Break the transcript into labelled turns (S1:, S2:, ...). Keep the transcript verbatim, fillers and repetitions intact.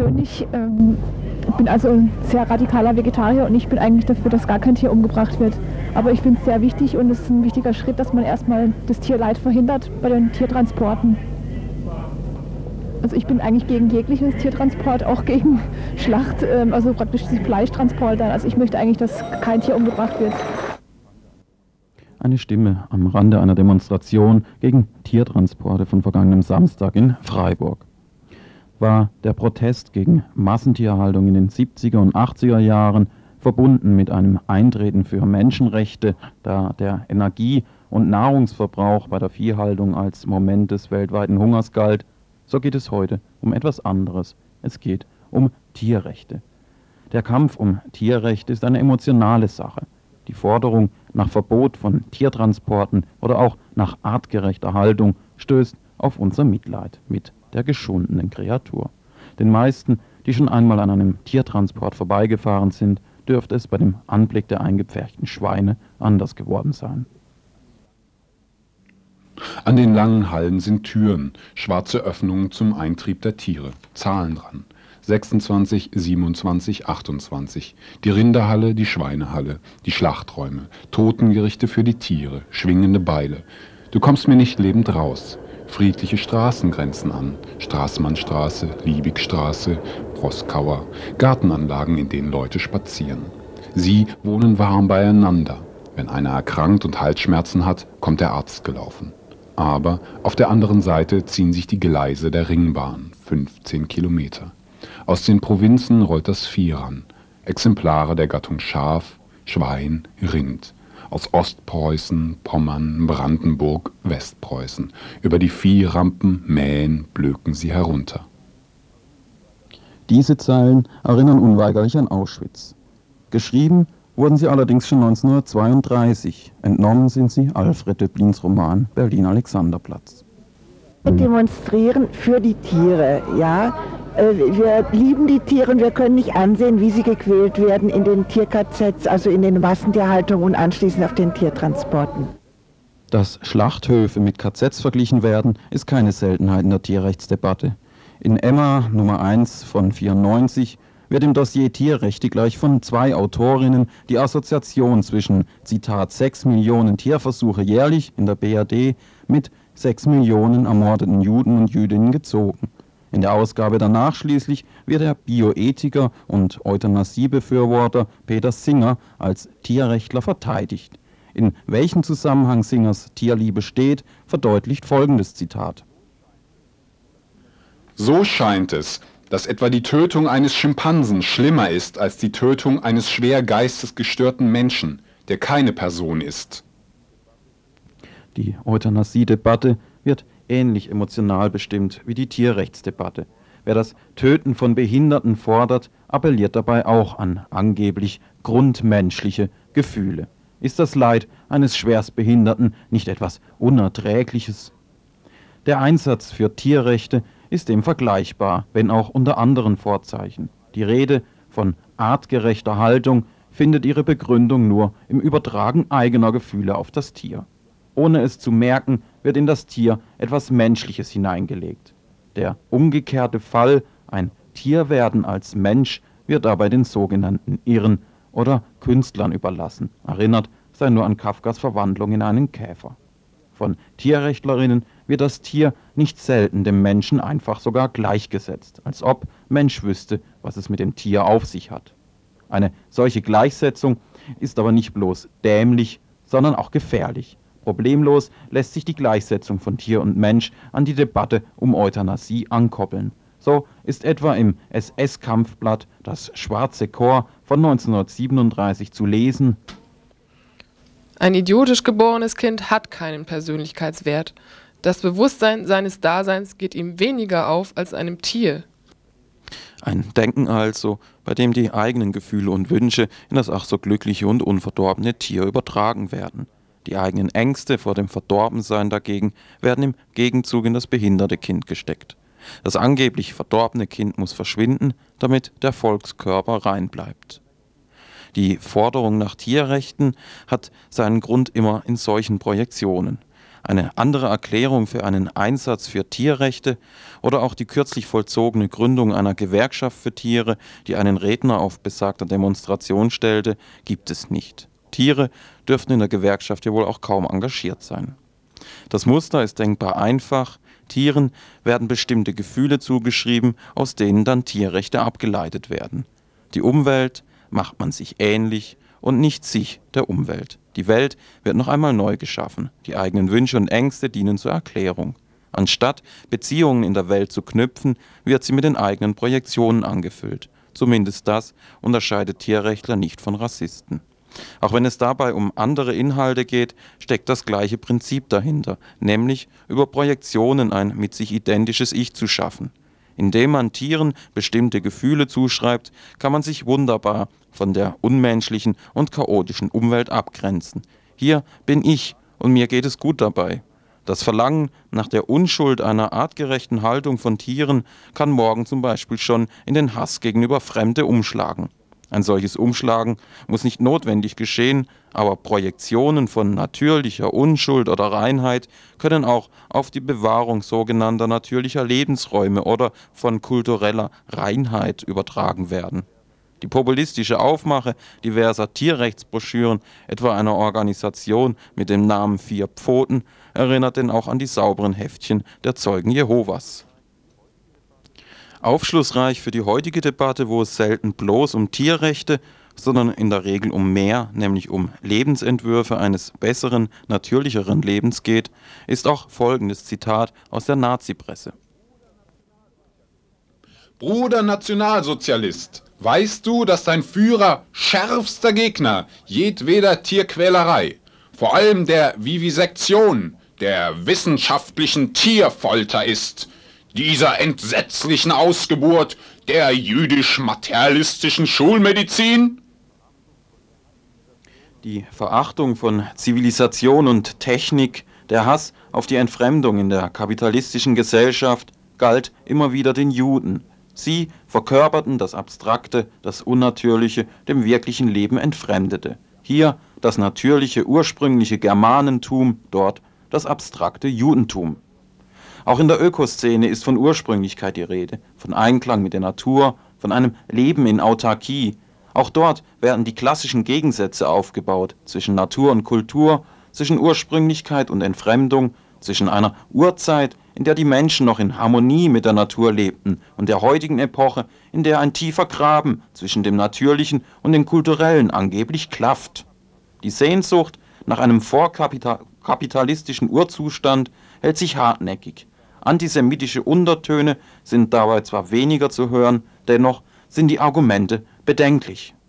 S1: persönlich ähm, bin also ein sehr radikaler Vegetarier und ich bin eigentlich dafür, dass gar kein Tier umgebracht wird. Aber ich finde es sehr wichtig und es ist ein wichtiger Schritt, dass man erstmal das Tierleid verhindert bei den Tiertransporten. Also ich bin eigentlich gegen jegliches Tiertransport, auch gegen Schlacht, ähm, also praktisch die Fleischtransporte. Also ich möchte eigentlich, dass kein Tier umgebracht wird.
S2: Eine Stimme am Rande einer Demonstration gegen Tiertransporte von vergangenem Samstag in Freiburg. War der Protest gegen Massentierhaltung in den siebziger und achtziger Jahren verbunden mit einem Eintreten für Menschenrechte, da der Energie- und Nahrungsverbrauch bei der Viehhaltung als Moment des weltweiten Hungers galt, so geht es heute um etwas anderes. Es geht um Tierrechte. Der Kampf um Tierrechte ist eine emotionale Sache. Die Forderung nach Verbot von Tiertransporten oder auch nach artgerechter Haltung stößt auf unser Mitleid mit der geschundenen Kreatur. Den meisten, die schon einmal an einem Tiertransport vorbeigefahren sind, dürfte es bei dem Anblick der eingepferchten Schweine anders geworden sein.
S3: An den langen Hallen sind Türen, schwarze Öffnungen zum Eintrieb der Tiere, Zahlen dran. sechsundzwanzig, siebenundzwanzig, achtundzwanzig. Die Rinderhalle, die Schweinehalle, die Schlachträume, Totengerichte für die Tiere, schwingende Beile. Du kommst mir nicht lebend raus. Friedliche Straßen grenzen an. Straßmannstraße, Liebigstraße, Proskauer. Gartenanlagen, in denen Leute spazieren. Sie wohnen warm beieinander. Wenn einer erkrankt und Halsschmerzen hat, kommt der Arzt gelaufen. Aber auf der anderen Seite ziehen sich die Gleise der Ringbahn, fünfzehn Kilometer. Aus den Provinzen rollt das Vieh ran. Exemplare der Gattung Schaf, Schwein, Rind. Aus Ostpreußen, Pommern, Brandenburg, Westpreußen. Über die Viehrampen mähen, blöken sie herunter.
S2: Diese Zeilen erinnern unweigerlich an Auschwitz. Geschrieben wurden sie allerdings schon neunzehnhundertzweiunddreißig. Entnommen sind sie Alfred Döblins Roman Berlin-Alexanderplatz.
S4: Wir demonstrieren für die Tiere, ja. Wir lieben die Tiere und wir können nicht ansehen, wie sie gequält werden in den Tier-K Zs, also in den Massentierhaltungen und anschließend auf den Tiertransporten.
S2: Dass Schlachthöfe mit K Zs verglichen werden, ist keine Seltenheit in der Tierrechtsdebatte. In Emma Nummer eins von vierundneunzig wird im Dossier Tierrechte gleich von zwei Autorinnen die Assoziation zwischen, Zitat, sechs Millionen Tierversuche jährlich in der B R D mit sechs Millionen ermordeten Juden und Jüdinnen gezogen. In der Ausgabe danach schließlich wird der Bioethiker und Euthanasiebefürworter Peter Singer als Tierrechtler verteidigt. In welchem Zusammenhang Singers Tierliebe steht, verdeutlicht folgendes Zitat.
S3: So scheint es, dass etwa die Tötung eines Schimpansen schlimmer ist als die Tötung eines schwer geistesgestörten Menschen, der keine Person ist.
S2: Die Euthanasie-Debatte wird ähnlich emotional bestimmt wie die Tierrechtsdebatte. Wer das Töten von Behinderten fordert, appelliert dabei auch an angeblich grundmenschliche Gefühle. Ist das Leid eines Schwerstbehinderten nicht etwas Unerträgliches? Der Einsatz für Tierrechte ist dem vergleichbar, wenn auch unter anderen Vorzeichen. Die Rede von artgerechter Haltung findet ihre Begründung nur im Übertragen eigener Gefühle auf das Tier. Ohne es zu merken, wird in das Tier etwas Menschliches hineingelegt. Der umgekehrte Fall, ein Tierwerden als Mensch, wird dabei den sogenannten Irren oder Künstlern überlassen. Erinnert sei nur an Kafkas Verwandlung in einen Käfer. Von Tierrechtlerinnen wird das Tier nicht selten dem Menschen einfach sogar gleichgesetzt, als ob Mensch wüsste, was es mit dem Tier auf sich hat. Eine solche Gleichsetzung ist aber nicht bloß dämlich, sondern auch gefährlich. Problemlos lässt sich die Gleichsetzung von Tier und Mensch an die Debatte um Euthanasie ankoppeln. So ist etwa im S S-Kampfblatt Das Schwarze Korps von neunzehnhundertsiebenunddreißig zu lesen:
S5: Ein idiotisch geborenes Kind hat keinen Persönlichkeitswert. Das Bewusstsein seines Daseins geht ihm weniger auf als einem Tier.
S2: Ein Denken also, bei dem die eigenen Gefühle und Wünsche in das ach so glückliche und unverdorbene Tier übertragen werden. Die eigenen Ängste vor dem Verdorbensein dagegen werden im Gegenzug in das behinderte Kind gesteckt. Das angeblich verdorbene Kind muss verschwinden, damit der Volkskörper rein bleibt. Die Forderung nach Tierrechten hat seinen Grund immer in solchen Projektionen. Eine andere Erklärung für einen Einsatz für Tierrechte oder auch die kürzlich vollzogene Gründung einer Gewerkschaft für Tiere, die einen Redner auf besagter Demonstration stellte, gibt es nicht. Tiere dürften in der Gewerkschaft ja wohl auch kaum engagiert sein. Das Muster ist denkbar einfach. Tieren werden bestimmte Gefühle zugeschrieben, aus denen dann Tierrechte abgeleitet werden. Die Umwelt macht man sich ähnlich und nicht sich der Umwelt. Die Welt wird noch einmal neu geschaffen. Die eigenen Wünsche und Ängste dienen zur Erklärung. Anstatt Beziehungen in der Welt zu knüpfen, wird sie mit den eigenen Projektionen angefüllt. Zumindest das unterscheidet Tierrechtler nicht von Rassisten. Auch wenn es dabei um andere Inhalte geht, steckt das gleiche Prinzip dahinter, nämlich über Projektionen ein mit sich identisches Ich zu schaffen. Indem man Tieren bestimmte Gefühle zuschreibt, kann man sich wunderbar von der unmenschlichen und chaotischen Umwelt abgrenzen. Hier bin ich und mir geht es gut dabei. Das Verlangen nach der Unschuld einer artgerechten Haltung von Tieren kann morgen zum Beispiel schon in den Hass gegenüber Fremde umschlagen. Ein solches Umschlagen muss nicht notwendig geschehen, aber Projektionen von natürlicher Unschuld oder Reinheit können auch auf die Bewahrung sogenannter natürlicher Lebensräume oder von kultureller Reinheit übertragen werden. Die populistische Aufmache diverser Tierrechtsbroschüren, etwa einer Organisation mit dem Namen Vier Pfoten, erinnert denn auch an die sauberen Heftchen der Zeugen Jehovas. Aufschlussreich für die heutige Debatte, wo es selten bloß um Tierrechte, sondern in der Regel um mehr, nämlich um Lebensentwürfe eines besseren, natürlicheren Lebens geht, ist auch folgendes Zitat aus der Nazipresse.
S3: Bruder Nationalsozialist, weißt du, dass dein Führer schärfster Gegner jedweder Tierquälerei, vor allem der Vivisektion, der wissenschaftlichen Tierfolter ist, dieser entsetzlichen Ausgeburt der jüdisch-materialistischen Schulmedizin?
S2: Die Verachtung von Zivilisation und Technik, der Hass auf die Entfremdung in der kapitalistischen Gesellschaft galt immer wieder den Juden. Sie verkörperten das Abstrakte, das Unnatürliche, dem wirklichen Leben Entfremdete. Hier das natürliche, ursprüngliche Germanentum, dort das abstrakte Judentum. Auch in der Ökoszene ist von Ursprünglichkeit die Rede, von Einklang mit der Natur, von einem Leben in Autarkie. Auch dort werden die klassischen Gegensätze aufgebaut zwischen Natur und Kultur, zwischen Ursprünglichkeit und Entfremdung, zwischen einer Urzeit, in der die Menschen noch in Harmonie mit der Natur lebten, und der heutigen Epoche, in der ein tiefer Graben zwischen dem Natürlichen und dem Kulturellen angeblich klafft. Die Sehnsucht nach einem vorkapitalistischen Urzustand hält sich hartnäckig. Antisemitische Untertöne sind dabei zwar weniger zu hören, dennoch sind die Argumente bedenklich.